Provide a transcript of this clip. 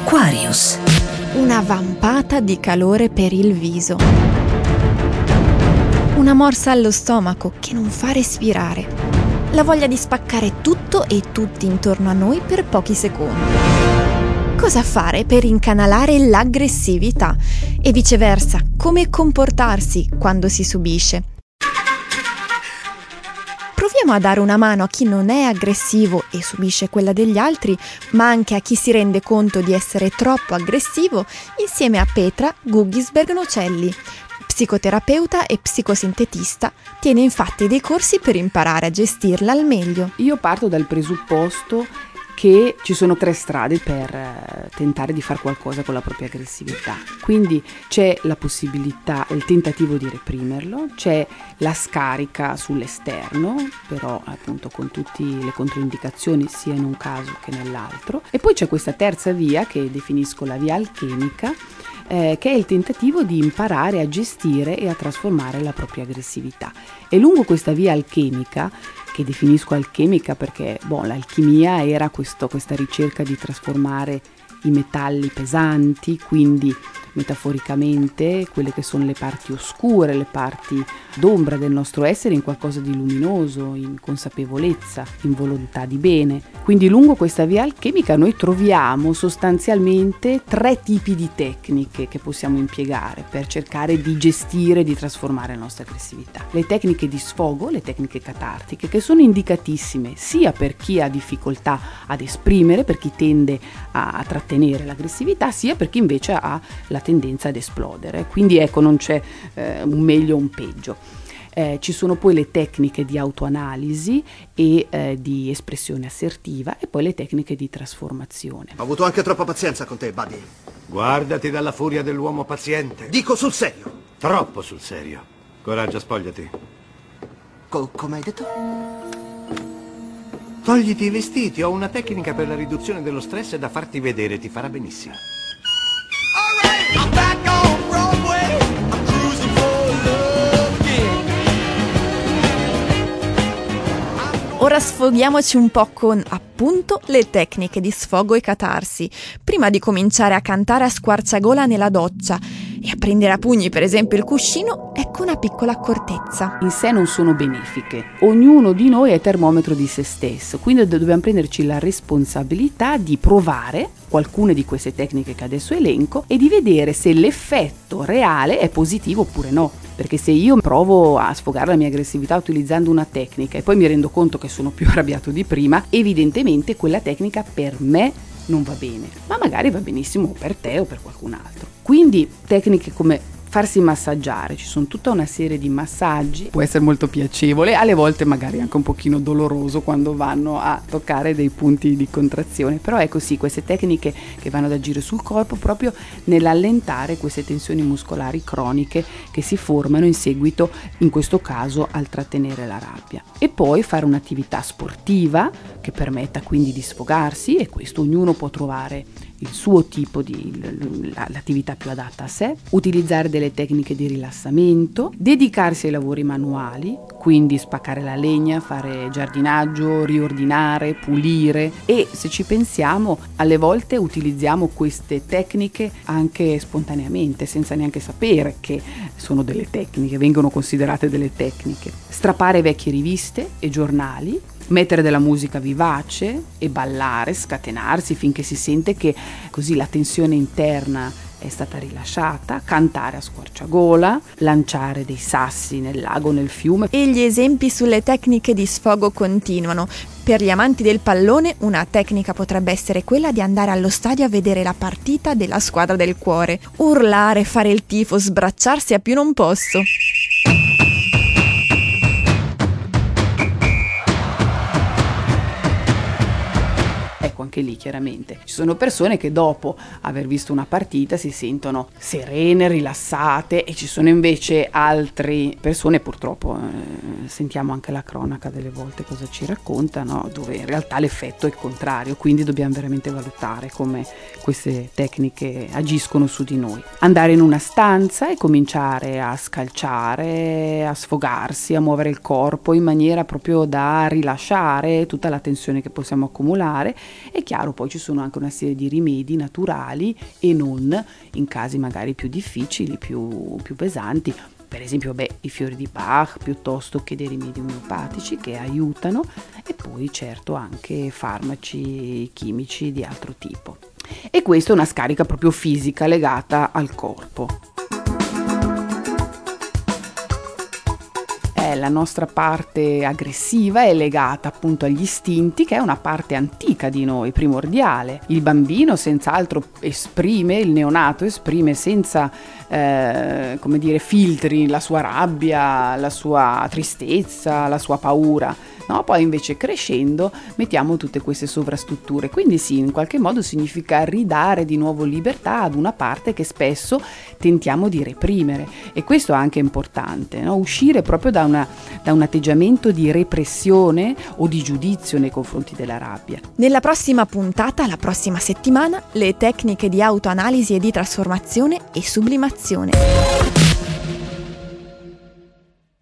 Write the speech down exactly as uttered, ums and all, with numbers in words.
Aquarius. Una vampata di calore per il viso. Una morsa allo stomaco che non fa respirare. La voglia di spaccare tutto e tutti intorno a noi per pochi secondi. Cosa fare per incanalare l'aggressività e viceversa, come comportarsi quando si subisce? Proviamo a dare una mano a chi non è aggressivo e subisce quella degli altri, ma anche a chi si rende conto di essere troppo aggressivo, insieme a Petra Guggisberg-Nocelli, psicoterapeuta e psicosintetista. Tiene infatti dei corsi per imparare a gestirla al meglio. Io parto dal presupposto che ci sono tre strade per tentare di fare qualcosa con la propria aggressività. Quindi c'è la possibilità, il tentativo di reprimerlo, c'è la scarica sull'esterno, però appunto con tutte le controindicazioni sia in un caso che nell'altro, e poi c'è questa terza via che definisco la via alchemica, eh, che è il tentativo di imparare a gestire e a trasformare la propria aggressività. E lungo questa via alchemica, che definisco alchemica perché boh, l'alchimia era questo, questa ricerca di trasformare i metalli pesanti, quindi metaforicamente quelle che sono le parti oscure, le parti d'ombra del nostro essere, in qualcosa di luminoso, in consapevolezza, in volontà di bene. Quindi lungo questa via alchemica noi troviamo sostanzialmente tre tipi di tecniche che possiamo impiegare per cercare di gestire, di trasformare la nostra aggressività. Le tecniche di sfogo, le tecniche catartiche, che sono indicatissime sia per chi ha difficoltà ad esprimere, per chi tende a, a trattenere l'aggressività, sia per chi invece ha la tendenza ad esplodere. Quindi ecco, non c'è eh, un meglio o un peggio. Eh, ci sono poi le tecniche di autoanalisi e eh, di espressione assertiva, e poi le tecniche di trasformazione. Ho avuto anche troppa pazienza con te, Buddy. Guardati dalla furia dell'uomo paziente. Dico sul serio. Troppo sul serio. Coraggio, spogliati. Co- come hai detto? Togliti i vestiti, ho una tecnica per la riduzione dello stress da farti vedere, ti farà benissimo. Ora sfoghiamoci un po' con, appunto, le tecniche di sfogo e catarsi, prima di cominciare a cantare a squarciagola nella doccia e a prendere a pugni per esempio il cuscino. Ecco una piccola accortezza. In sé non sono benefiche, ognuno di noi è termometro di se stesso, quindi dobbiamo prenderci la responsabilità di provare qualcune di queste tecniche che adesso elenco e di vedere se l'effetto reale è positivo oppure no. Perché se io provo a sfogare la mia aggressività utilizzando una tecnica e poi mi rendo conto che sono più arrabbiato di prima, evidentemente quella tecnica per me non va bene, ma magari va benissimo per te o per qualcun altro. Quindi tecniche come farsi massaggiare, ci sono tutta una serie di massaggi, può essere molto piacevole, alle volte magari anche un pochino doloroso quando vanno a toccare dei punti di contrazione, però è così, queste tecniche che vanno ad agire sul corpo proprio nell'allentare queste tensioni muscolari croniche che si formano in seguito, in questo caso, al trattenere la rabbia. E poi fare un'attività sportiva che permetta quindi di sfogarsi, e questo ognuno può trovare il suo tipo di l'attività più adatta a sé, utilizzare delle tecniche di rilassamento, dedicarsi ai lavori manuali, quindi spaccare la legna, fare giardinaggio, riordinare, pulire, e se ci pensiamo alle volte utilizziamo queste tecniche anche spontaneamente, senza neanche sapere che sono delle tecniche, vengono considerate delle tecniche. Strappare vecchie riviste e giornali, mettere della musica vivace e ballare, scatenarsi finché si sente che così la tensione interna è stata rilasciata, cantare a squarciagola, lanciare dei sassi nel lago, nel fiume. E gli esempi sulle tecniche di sfogo continuano. Per gli amanti del pallone, una tecnica potrebbe essere quella di andare allo stadio a vedere la partita della squadra del cuore, urlare, fare il tifo, sbracciarsi a più non posso. Anche lì chiaramente ci sono persone che dopo aver visto una partita si sentono serene, rilassate, e ci sono invece altre persone, purtroppo eh, sentiamo anche la cronaca delle volte cosa ci raccontano, dove in realtà l'effetto è il contrario, quindi dobbiamo veramente valutare come queste tecniche agiscono su di noi. Andare in una stanza e cominciare a scalciare, a sfogarsi, a muovere il corpo in maniera proprio da rilasciare tutta la tensione che possiamo accumulare, È chiaro, poi ci sono anche una serie di rimedi naturali e non, in casi magari più difficili, più, più pesanti. Per esempio, beh, i fiori di Bach, piuttosto che dei rimedi omeopatici che aiutano, e poi certo anche farmaci chimici di altro tipo. E questa è una scarica proprio fisica legata al corpo. La nostra parte aggressiva è legata appunto agli istinti, che è una parte antica di noi, primordiale. Il bambino senz'altro esprime, il neonato esprime senza eh, come dire, filtri la sua rabbia, la sua tristezza, la sua paura. No? Poi invece crescendo mettiamo tutte queste sovrastrutture, quindi sì, in qualche modo significa ridare di nuovo libertà ad una parte che spesso tentiamo di reprimere, e questo è anche importante, no? Uscire proprio da, una, da un atteggiamento di repressione o di giudizio nei confronti della rabbia. Nella prossima puntata, la prossima settimana, le tecniche di autoanalisi e di trasformazione e sublimazione.